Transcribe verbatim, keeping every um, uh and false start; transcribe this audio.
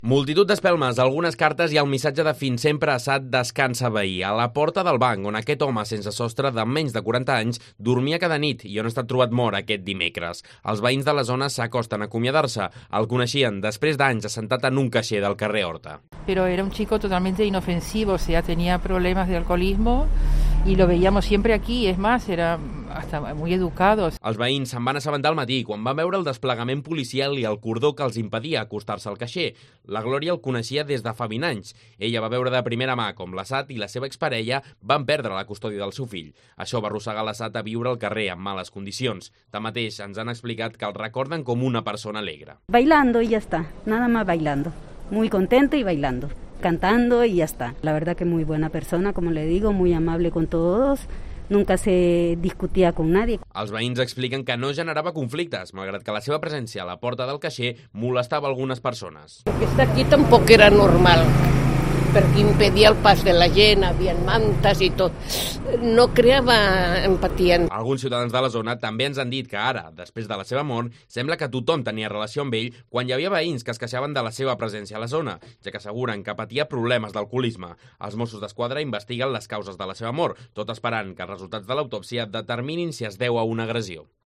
Multitud d'espelmes, algunes cartes i el missatge de fins sempre Assad descansa veí. A la porta del banc on aquest home sense sostre de menys de quaranta anys dormia cada nit i on ha estat trobat mort aquest dimecres. Els veïns de la zona s'acosten a acomiadar-se. El coneixien després d'anys assentat en un caixer del carrer Horta. Pero era un chico totalmente inofensivo, o sea, tenía problemas de alcoholismo y lo veíamos siempre aquí, es más, era hasta muy educado. Els veïns se'n van assabentar al matí quan van veure el desplegament policial i el cordó que els impedia acostar-se al caixer. La Glòria el coneixia des de fa vint anys. Ella va veure de primera mà com l'Assad i la seva exparella van perdre la custòdia del seu fill. Això va arrossegar l'Assad a viure al carrer en males condicions. Tanmateix, ens han explicat que el recorden com una persona alegre. Bailando y ya está, nada más bailando. Muy contento y bailando, cantando y ya está. La verdad que muy buena persona, como le digo, muy amable con todos. Nunca se discutía con nadie. Els veïns expliquen que no generava conflictes, malgrat que la seva presència a la porta del caixer molestava algunes persones. Aquesta aquí tampoc era normal, perquè impedia el pas de la gent, havia mantes i tot. No creava empatia. Alguns ciutadans de la zona també ens han dit que ara, després de la seva mort, sembla que tothom tenia relació amb ell quan hi havia veïns que es queixaven de la seva presència a la zona, ja que asseguren que patia problemes d'alcoholisme. Els Mossos d'Esquadra investiguen les causes de la seva mort, tot esperant que els resultats de l'autòpsia determinin si es deu a una agressió.